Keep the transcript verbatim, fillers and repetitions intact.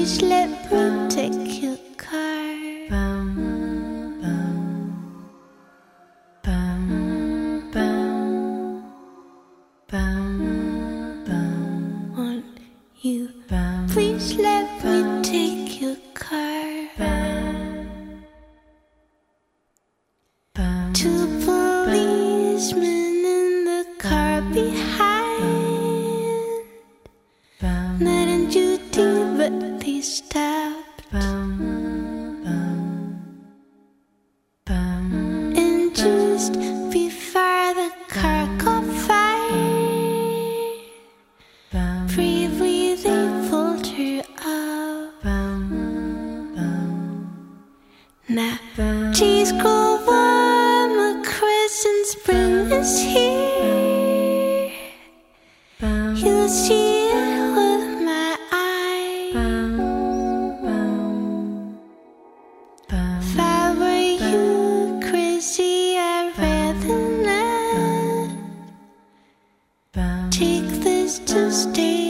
Please let me take your car. Bum, bum, bum, bum, bum, bum. Want you? Bum, Please let bum, me take your car. bum, bum, Two policemen in the car behind, bum, not on duty, but they stopped. bum, bum, bum, And just before the car caught fire, bum, bravely they pulled her up. bum, bum, Now, bum. trees grow warm, a crescent spring is here. Bum, You'll see it with my eyes. bum, bum, bum, If I were you, crazy, I'd rather not bum, take this to stay.